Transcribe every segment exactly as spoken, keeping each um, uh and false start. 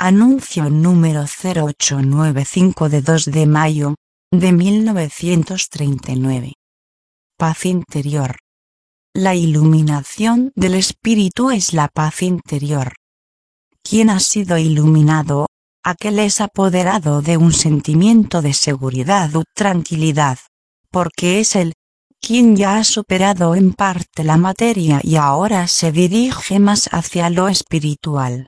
Anuncio número cero ocho nueve cinco de dos de mayo, de mil novecientos treinta y nueve. Paz interior. La iluminación del espíritu es la paz interior. Quien ha sido iluminado, aquel es apoderado de un sentimiento de seguridad u tranquilidad, porque es él quien ya ha superado en parte la materia y ahora se dirige más hacia lo espiritual.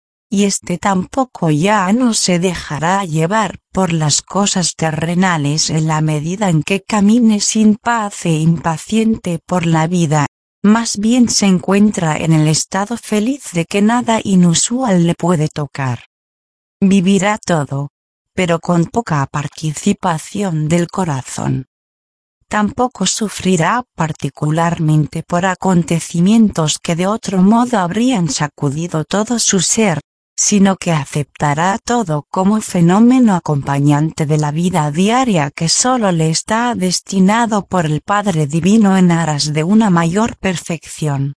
Y éste tampoco ya no se dejará llevar por las cosas terrenales en la medida en que camine sin paz e impaciente por la vida, más bien se encuentra en el estado feliz de que nada inusual le puede tocar. Vivirá todo, pero con poca participación del corazón. Tampoco sufrirá particularmente por acontecimientos que de otro modo habrían sacudido todo su ser, sino que aceptará todo como fenómeno acompañante de la vida diaria que solo le está destinado por el Padre Divino en aras de una mayor perfección.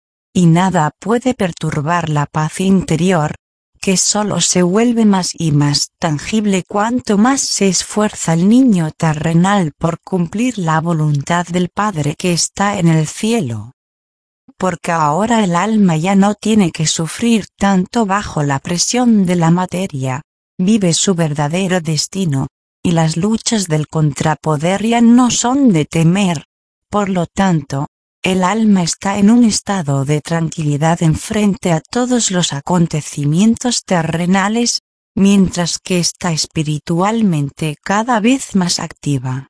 Y nada puede perturbar la paz interior, que solo se vuelve más y más tangible cuanto más se esfuerza el niño terrenal por cumplir la voluntad del Padre que está en el cielo. Porque ahora el alma ya no tiene que sufrir tanto bajo la presión de la materia, vive su verdadero destino, y las luchas del contrapoder ya no son de temer. Por lo tanto, el alma está en un estado de tranquilidad en frente a todos los acontecimientos terrenales, mientras que está espiritualmente cada vez más activa.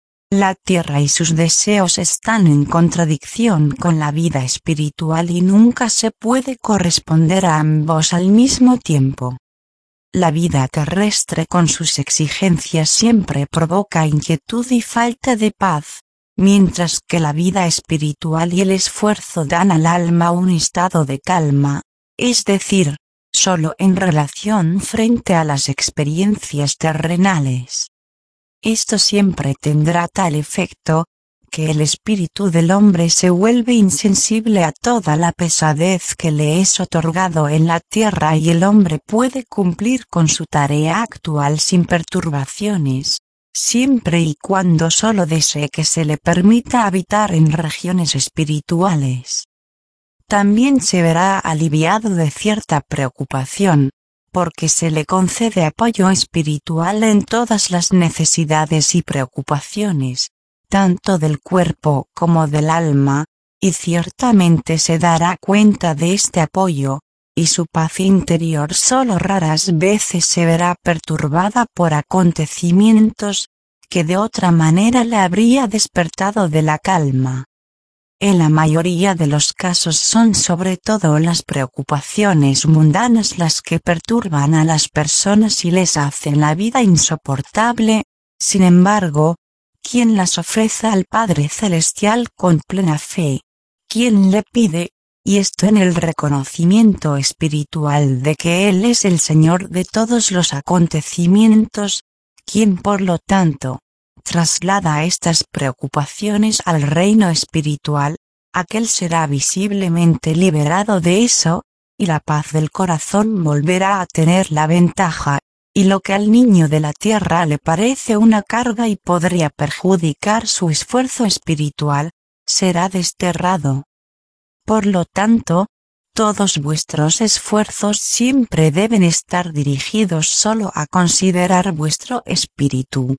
La tierra y sus deseos están en contradicción con la vida espiritual y nunca se puede corresponder a ambos al mismo tiempo. La vida terrestre con sus exigencias siempre provoca inquietud y falta de paz, mientras que la vida espiritual y el esfuerzo dan al alma un estado de calma, es decir, solo en relación frente a las experiencias terrenales. Esto siempre tendrá tal efecto, que el espíritu del hombre se vuelve insensible a toda la pesadez que le es otorgado en la tierra y el hombre puede cumplir con su tarea actual sin perturbaciones, siempre y cuando solo desee que se le permita habitar en regiones espirituales. También se verá aliviado de cierta preocupación, porque se le concede apoyo espiritual en todas las necesidades y preocupaciones, tanto del cuerpo como del alma, y ciertamente se dará cuenta de este apoyo, y su paz interior solo raras veces se verá perturbada por acontecimientos que de otra manera le habría despertado de la calma. En la mayoría de los casos son sobre todo las preocupaciones mundanas las que perturban a las personas y les hacen la vida insoportable. Sin embargo, quien las ofrece al Padre Celestial con plena fe, quien le pide, y esto en el reconocimiento espiritual de que Él es el Señor de todos los acontecimientos, quien por lo tanto, traslada estas preocupaciones al reino espiritual, aquel será visiblemente liberado de eso, y la paz del corazón volverá a tener la ventaja, y lo que al niño de la tierra le parece una carga y podría perjudicar su esfuerzo espiritual, será desterrado. Por lo tanto, todos vuestros esfuerzos siempre deben estar dirigidos solo a considerar vuestro espíritu.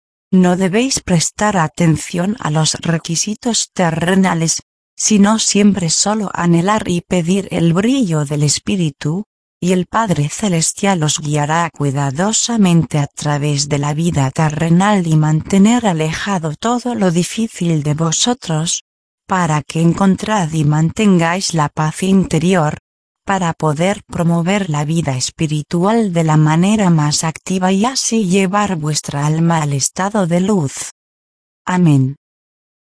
No debéis prestar atención a los requisitos terrenales, sino siempre solo anhelar y pedir el brillo del espíritu, y el Padre Celestial os guiará cuidadosamente a través de la vida terrenal y mantener alejado todo lo difícil de vosotros, para que encontrad y mantengáis la paz interior, para poder promover la vida espiritual de la manera más activa y así llevar vuestra alma al estado de luz. Amén.